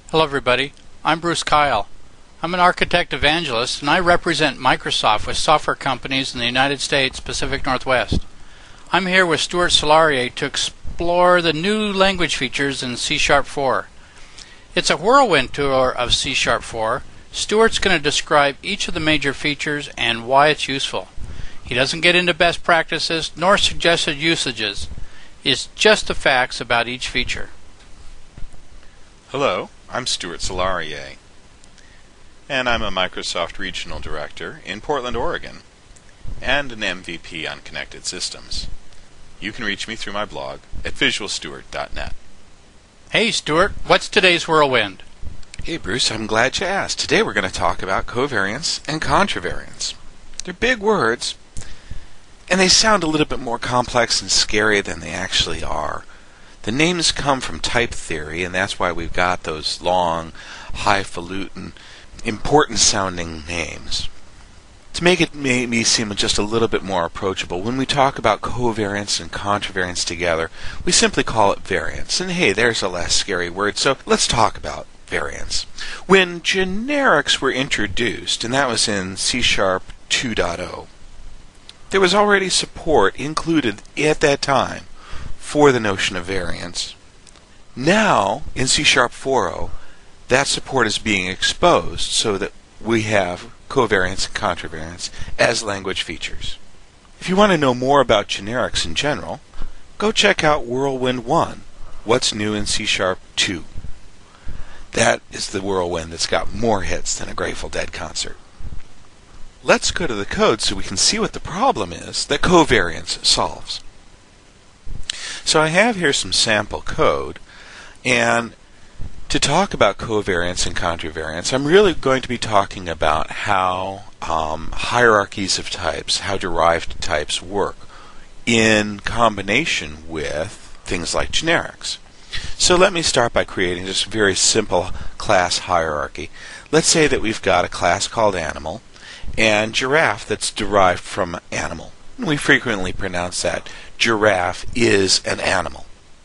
Hello everybody, I'm Bruce Kyle. I'm an architect evangelist and I represent Microsoft with software companies in the United States Pacific Northwest. I'm here with Stuart Solarier to explore the new language features in C# 4. It's a whirlwind tour of C# 4. Stuart's going to describe each of the major features and why it's useful. He doesn't get into best practices nor suggested usages. It's just the facts about each feature. Hello, I'm Stuart Solarier, and I'm a Microsoft Regional Director in Portland, Oregon, and an MVP on Connected Systems. You can reach me through my blog at visualstuart.net. Hey Stuart, what's today's whirlwind? Hey Bruce, I'm glad you asked. Today we're going to talk about covariance and contravariance. They're big words, and they sound a little bit more complex and scary than they actually are. The names come from type theory, and that's why we've got those long, highfalutin, important-sounding names. To make it maybe seem just a little bit more approachable, when we talk about covariance and contravariance together, we simply call it variance. And hey, there's a less scary word, so let's talk about variance. When generics were introduced, and that was in C# 2.0, there was already support included at that time for the notion of variance. Now, in C# 4.0, that support is being exposed so that we have covariance and contravariance as language features. If you want to know more about generics in general, go check out Whirlwind 1, What's New in C# 2. That is the whirlwind that's got more hits than a Grateful Dead concert. Let's go to the code so we can see what the problem is that covariance solves. So I have here some sample code, and to talk about covariance and contravariance, I'm really going to be talking about how hierarchies of types, how derived types work in combination with things like generics. So let me start by creating just a very simple class hierarchy. Let's say that we've got a class called animal and giraffe that's derived from animal. We frequently pronounce that giraffe is an animal.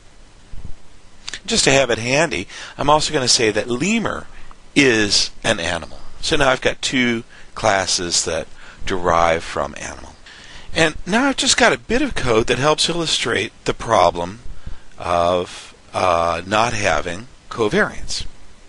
Just to have it handy, I'm also going to say that lemur is an animal. So now I've got two classes that derive from animal. And now I've just got a bit of code that helps illustrate the problem of not having covariance.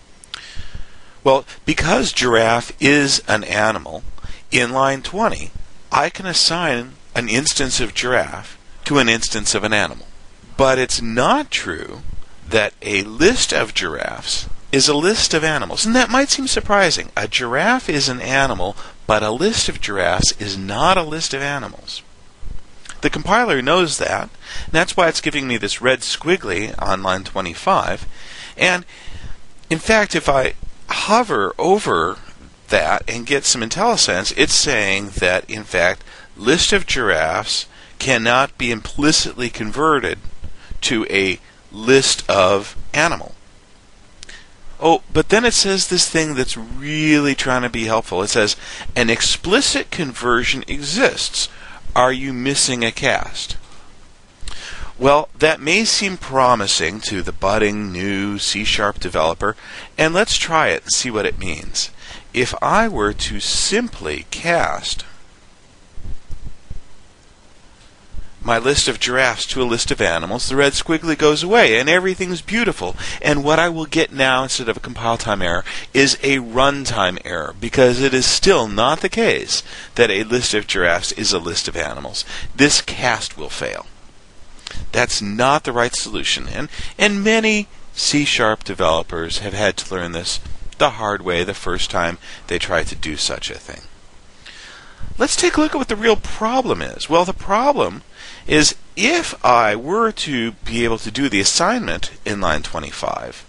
Well, because giraffe is an animal, in line 20, I can assign an instance of giraffe to an instance of an animal. But it's not true that a list of giraffes is a list of animals. And that might seem surprising. A giraffe is an animal, but a list of giraffes is not a list of animals. The compiler knows that, and that's why it's giving me this red squiggly on line 25. And in fact, if I hover over that and get some IntelliSense, it's saying that, in fact, list of giraffes cannot be implicitly converted to a list of animal. Oh, but then it says this thing that's really trying to be helpful. It says, an explicit conversion exists. Are you missing a cast? Well, that may seem promising to the budding new C# developer, and let's try it and see what it means. If I were to simply cast my list of giraffes to a list of animals, the red squiggly goes away and everything's beautiful. And what I will get now, instead of a compile time error, is a runtime error, because it is still not the case that a list of giraffes is a list of animals. This cast will fail. That's not the right solution, and many C# developers have had to learn this the hard way the first time they try to do such a thing. Let's take a look at what the real problem is. Well, the problem is if I were to be able to do the assignment in line 25,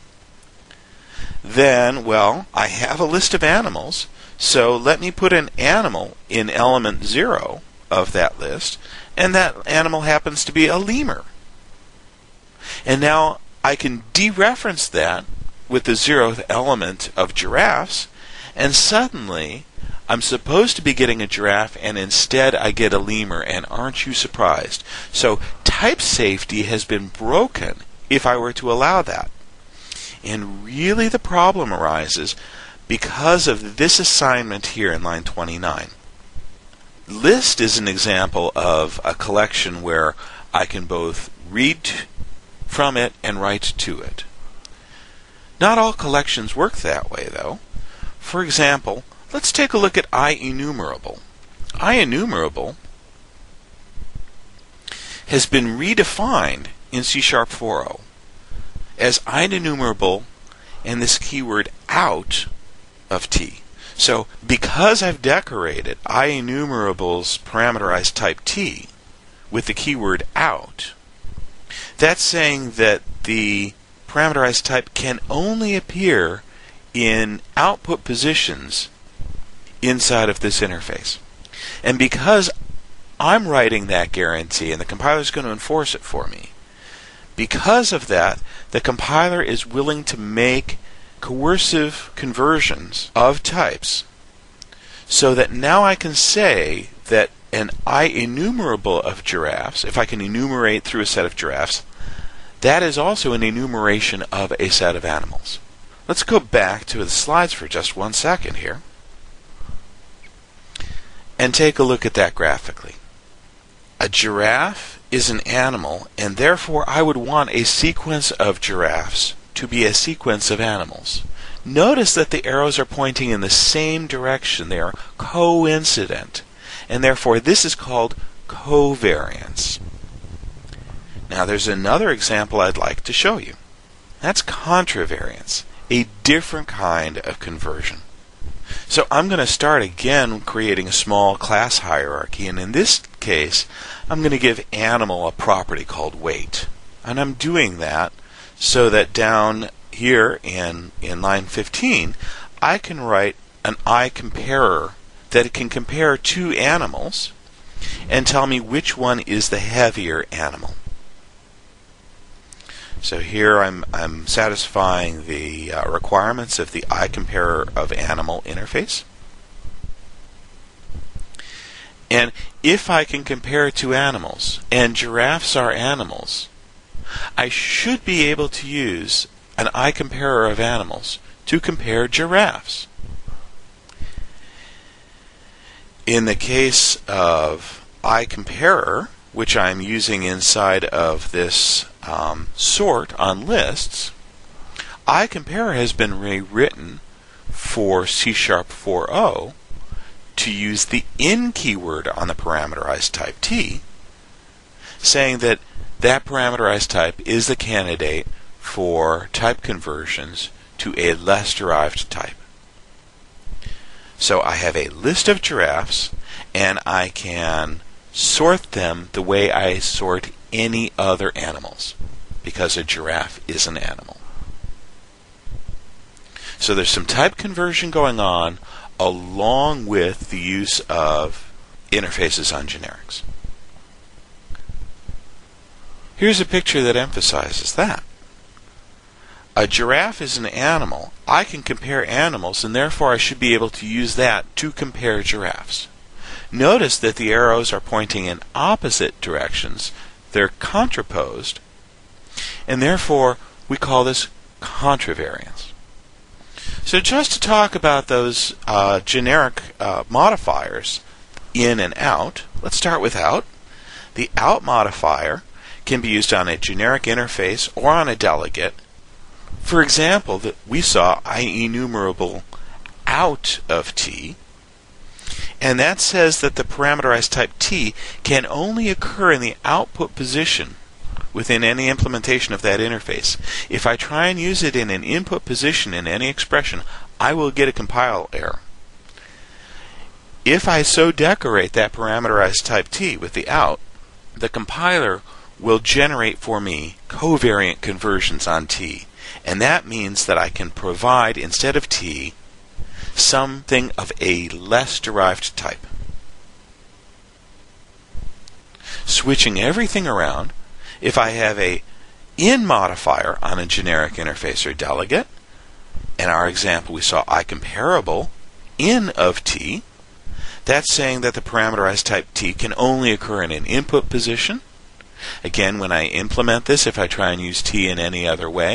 then, well, I have a list of animals, so let me put an animal in element 0 of that list, and that animal happens to be a lemur. And now I can dereference that with the 0th element of giraffes, and suddenly I'm supposed to be getting a giraffe, and instead I get a lemur, and aren't you surprised? So type safety has been broken if I were to allow that. And really the problem arises because of this assignment here in line 29. List is an example of a collection where I can both read from it and write to it. Not all collections work that way, though. For example, let's take a look at IEnumerable. IEnumerable has been redefined in C# 4.0 as IEnumerable and this keyword out of T. So because I've decorated IEnumerable's parameterized type T with the keyword out, that's saying that the parameterized type can only appear in output positions inside of this interface. And because I'm writing that guarantee and the compiler is going to enforce it for me, because of that, the compiler is willing to make coercive conversions of types so that now I can say that an IEnumerable of giraffes, if I can enumerate through a set of giraffes, that is also an enumeration of a set of animals. Let's go back to the slides for just 1 second here and take a look at that graphically. A giraffe is an animal, and therefore I would want a sequence of giraffes to be a sequence of animals. Notice that the arrows are pointing in the same direction. They are coincident, and therefore this is called covariance. Now there's another example I'd like to show you. That's contravariance, a different kind of conversion. So I'm going to start again creating a small class hierarchy, and in this case I'm going to give animal a property called weight. And I'm doing that so that down here in line 15 I can write an iComparer that can compare two animals and tell me which one is the heavier animal. So here I'm satisfying the requirements of the iComparer of animal interface. And if I can compare two animals, and giraffes are animals, I should be able to use an iComparer of animals to compare giraffes. In the case of iComparer, which I'm using inside of this sort on lists, iComparer has been rewritten for C# 4.0 to use the in keyword on the parameterized type T, saying that that parameterized type is the candidate for type conversions to a less derived type. So I have a list of giraffes, and I can sort them the way I sort any other animals, because a giraffe is an animal. So there's some type conversion going on along with the use of interfaces on generics. Here's a picture that emphasizes that. A giraffe is an animal. I can compare animals, and therefore I should be able to use that to compare giraffes. Notice that the arrows are pointing in opposite directions. They're contraposed, and therefore we call this contravariance. So just to talk about those generic modifiers, in and out, let's start with out. The out modifier can be used on a generic interface or on a delegate. For example, that we saw IEnumerable out of T, and that says that the parameterized type T can only occur in the output position within any implementation of that interface. If I try and use it in an input position in any expression, I will get a compile error. If I so decorate that parameterized type T with the out, the compiler will generate for me covariant conversions on T. And that means that I can provide, instead of T, something of a less derived type. Switching everything around, if I have a in modifier on a generic interface or delegate, in our example we saw iComparable in of T, that's saying that the parameterized type T can only occur in an input position. Again, when I implement this, if I try and use T in any other way,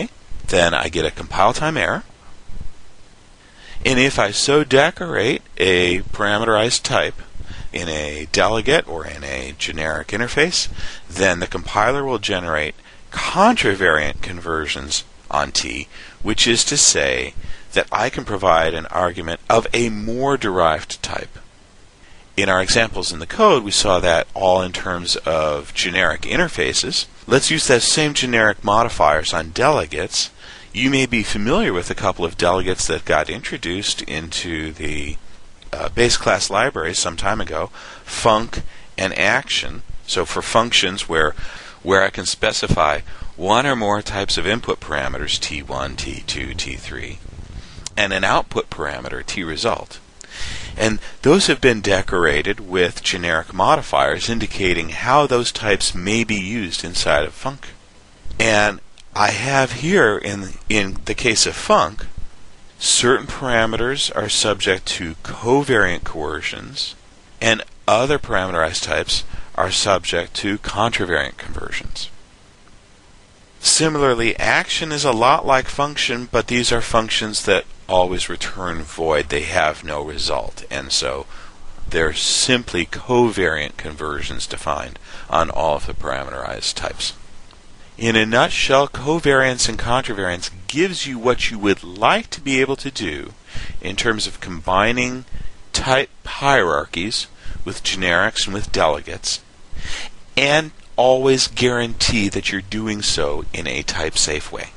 then I get a compile time error. And if I so decorate a parameterized type in a delegate or in a generic interface, then the compiler will generate contravariant conversions on T, which is to say that I can provide an argument of a more derived type. In our examples in the code, we saw that all in terms of generic interfaces. Let's use those same generic modifiers on delegates. You may be familiar with a couple of delegates that got introduced into the base class library some time ago, func and action. So for functions where I can specify one or more types of input parameters, T1, T2, T3, and an output parameter, T_result. And those have been decorated with generic modifiers indicating how those types may be used inside of func. And I have here, in the case of func, certain parameters are subject to covariant coercions, and other parameterized types are subject to contravariant conversions. Similarly, action is a lot like function, but these are functions that always return void. They have no result, and so they're simply covariant conversions defined on all of the parameterized types. In a nutshell, covariance and contravariance gives you what you would like to be able to do in terms of combining type hierarchies with generics and with delegates, and always guarantee that you're doing so in a type-safe way.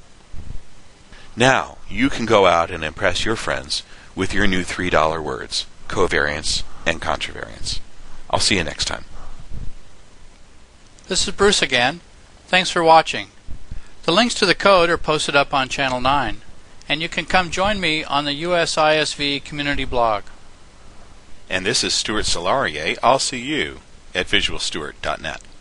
Now, you can go out and impress your friends with your new $3 words, covariance and contravariance. I'll see you next time. This is Bruce again. Thanks for watching. The links to the code are posted up on Channel 9, and you can come join me on the USISV community blog. And this is Stuart Solarier. I'll see you at visualstuart.net.